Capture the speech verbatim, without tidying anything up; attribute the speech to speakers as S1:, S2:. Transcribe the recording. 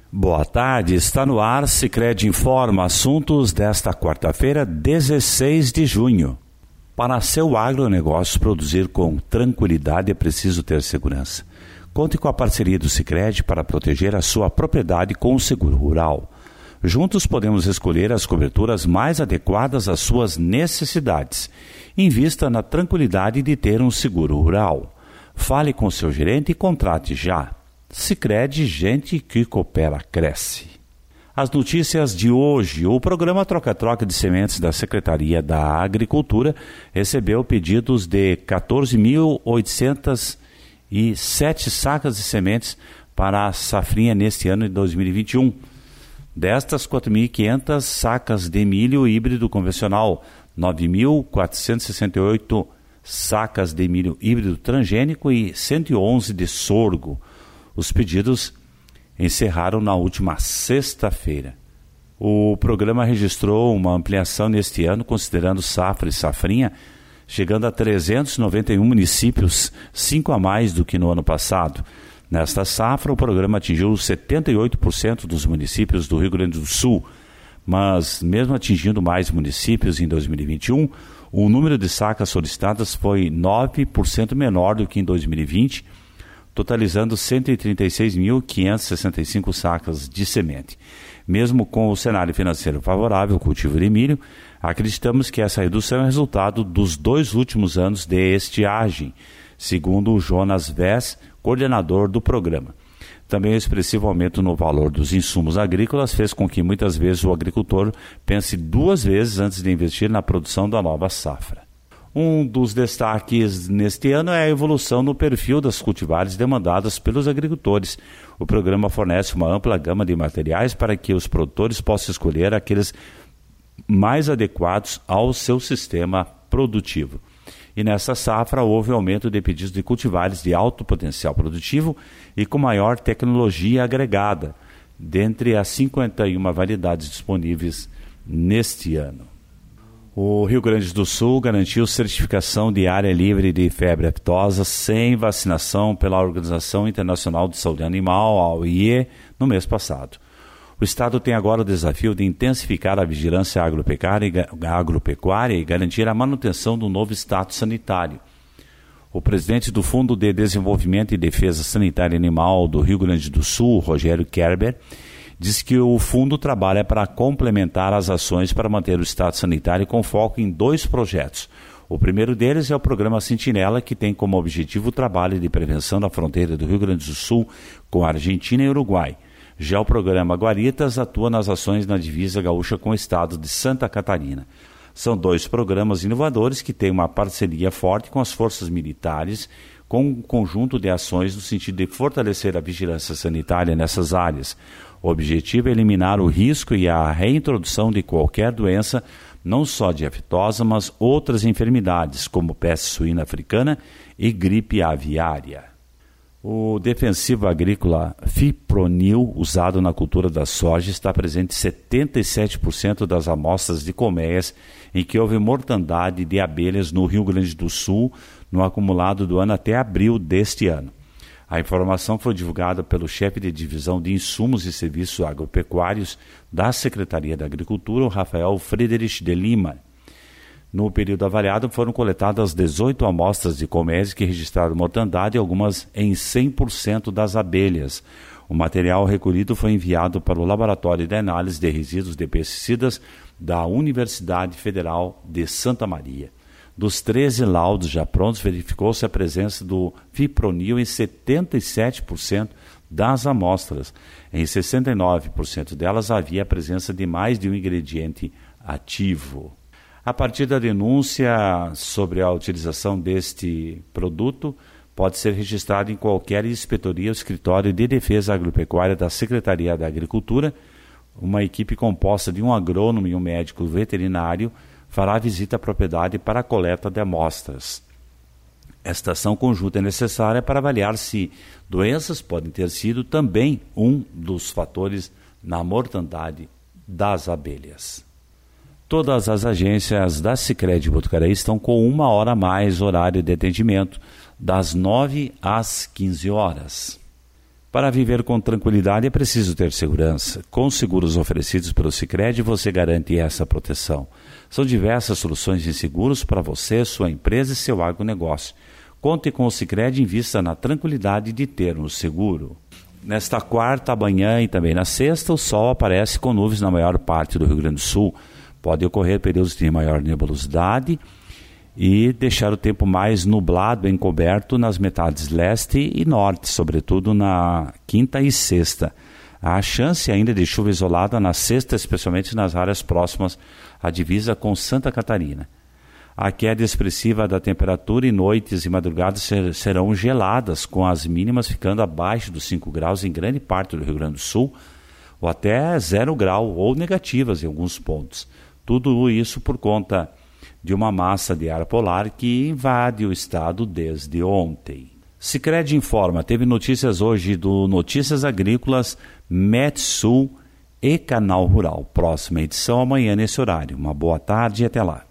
S1: Boa tarde, está no ar Sicredi Informa, assuntos desta quarta-feira, dezesseis de junho. Para seu agronegócio produzir com tranquilidade é preciso ter segurança. Conte com a parceria do Sicredi para proteger a sua propriedade com o seguro rural. Juntos podemos escolher as coberturas mais adequadas às suas necessidades. Invista na tranquilidade de ter um seguro rural. Fale com seu gerente e contrate já. Sicredi, gente que coopera, cresce. As notícias de hoje. O programa Troca-Troca de Sementes da Secretaria da Agricultura recebeu pedidos de quatorze mil oitocentas e sete sacas de sementes para a safrinha neste ano de dois mil e vinte e um. Destas, quatro mil e quinhentas sacas de milho híbrido convencional, nove mil quatrocentas e sessenta e oito sacas de milho híbrido transgênico e cento e onze de sorgo. Os pedidos encerraram na última sexta-feira. O programa registrou uma ampliação neste ano, considerando safra e safrinha, chegando a trezentos e noventa e um municípios, cinco a mais do que no ano passado. Nesta safra, o programa atingiu setenta e oito por cento dos municípios do Rio Grande do Sul, mas mesmo atingindo mais municípios em dois mil e vinte e um, o número de sacas solicitadas foi nove por cento menor do que em dois mil e vinte, totalizando cento e trinta e seis mil quinhentas e sessenta e cinco sacas de semente. Mesmo com o cenário financeiro favorável ao cultivo de milho, acreditamos que essa redução é resultado dos dois últimos anos de estiagem, segundo o Jonas Vess, coordenador do programa. Também o expressivo aumento no valor dos insumos agrícolas fez com que muitas vezes o agricultor pense duas vezes antes de investir na produção da nova safra. Um dos destaques neste ano é a evolução no perfil das cultivares demandadas pelos agricultores. O programa fornece uma ampla gama de materiais para que os produtores possam escolher aqueles mais adequados ao seu sistema produtivo. E nessa safra houve aumento de pedidos de cultivares de alto potencial produtivo e com maior tecnologia agregada, dentre as cinquenta e uma variedades disponíveis neste ano. O Rio Grande do Sul garantiu certificação de área livre de febre aftosa sem vacinação pela Organização Internacional de Saúde Animal, a O I E, no mês passado. O Estado tem agora o desafio de intensificar a vigilância agropecuária e garantir a manutenção do novo status sanitário. O presidente do Fundo de Desenvolvimento e Defesa Sanitária Animal do Rio Grande do Sul, Rogério Kerber, diz que o fundo trabalha para complementar as ações para manter o estado sanitário com foco em dois projetos. O primeiro deles é o programa Sentinela, que tem como objetivo o trabalho de prevenção da fronteira do Rio Grande do Sul com a Argentina e Uruguai. Já o programa Guaritas atua nas ações na divisa gaúcha com o estado de Santa Catarina. São dois programas inovadores que têm uma parceria forte com as forças militares, com um conjunto de ações no sentido de fortalecer a vigilância sanitária nessas áreas. O objetivo é eliminar o risco e a reintrodução de qualquer doença, não só de aftosa, mas outras enfermidades, como peste suína africana e gripe aviária. O defensivo agrícola fipronil, usado na cultura da soja, está presente em setenta e sete por cento das amostras de colmeias em que houve mortandade de abelhas no Rio Grande do Sul, no acumulado do ano até abril deste ano. A informação foi divulgada pelo chefe de divisão de insumos e serviços agropecuários da Secretaria da Agricultura, o Rafael Friedrich de Lima. No período avaliado foram coletadas dezoito amostras de colmeias que registraram mortandade, algumas em cem por cento das abelhas. O material recolhido foi enviado para o Laboratório de Análise de Resíduos de Pesticidas da Universidade Federal de Santa Maria. Dos treze laudos já prontos, verificou-se a presença do fipronil em setenta e sete por cento das amostras. Em sessenta e nove por cento delas havia a presença de mais de um ingrediente ativo. A partir da denúncia sobre a utilização deste produto, pode ser registrado em qualquer inspetoria ou escritório de defesa agropecuária da Secretaria da Agricultura. Uma equipe composta de um agrônomo e um médico veterinário fará a visita à propriedade para a coleta de amostras. Esta ação conjunta é necessária para avaliar se doenças podem ter sido também um dos fatores na mortandade das abelhas. Todas as agências da Sicredi Botucaraí estão com uma hora a mais horário de atendimento, das nove às quinze horas. Para viver com tranquilidade é preciso ter segurança. Com os seguros oferecidos pelo Sicredi, você garante essa proteção. São diversas soluções de seguros para você, sua empresa e seu agronegócio. Conte com o Sicredi e invista na tranquilidade de ter um seguro. Nesta quarta, amanhã e também na sexta, o sol aparece com nuvens na maior parte do Rio Grande do Sul. Pode ocorrer períodos de maior nebulosidade e deixar o tempo mais nublado, encoberto nas metades leste e norte, sobretudo na quinta e sexta. Há chance ainda de chuva isolada na sexta, especialmente nas áreas próximas à divisa com Santa Catarina. A queda expressiva da temperatura e noites e madrugadas ser, serão geladas, com as mínimas ficando abaixo dos cinco graus em grande parte do Rio Grande do Sul, ou até zero grau, ou negativas em alguns pontos. Tudo isso por conta de uma massa de ar polar que invade o estado desde ontem. Sicredi informa, teve notícias hoje do Notícias Agrícolas, Metsul e Canal Rural. Próxima edição amanhã nesse horário. Uma boa tarde e até lá.